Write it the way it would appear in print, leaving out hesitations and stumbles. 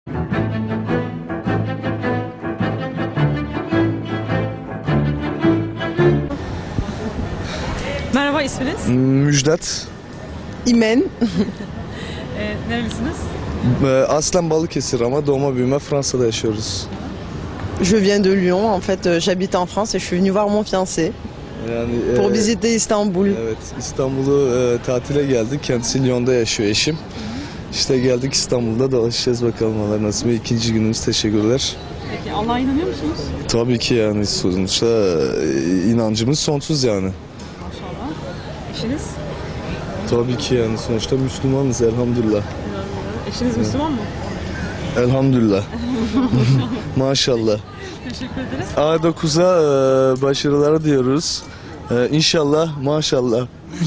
Merhaba, isminiz? Müjdat. İmen. Nerelisiniz? Aslen Balıkesir ama doğma büyüme Fransa'da yaşıyoruz. Je viens de Lyon. En fait, j'habite en France et je suis venue voir mon fiancé Yani pour visiter Istanbul. evet, İstanbul'u tatile geldik. Kendisi Lyon'da yaşıyor eşim. İşte geldik, İstanbul'da dolaşacağız bakalım Allah nasip. İkinci günümüz, teşekkürler. Peki Allah'a inanıyor musunuz? Tabii ki yani sonuçta inancımız sonsuz yani. Maşallah. Eşiniz? Tabii ki yani sonuçta Müslümanız elhamdülillah. Eşiniz Müslüman mı? Elhamdülillah. Maşallah. Teşekkür ederiz. A9'a başarılar diyoruz. İnşallah maşallah.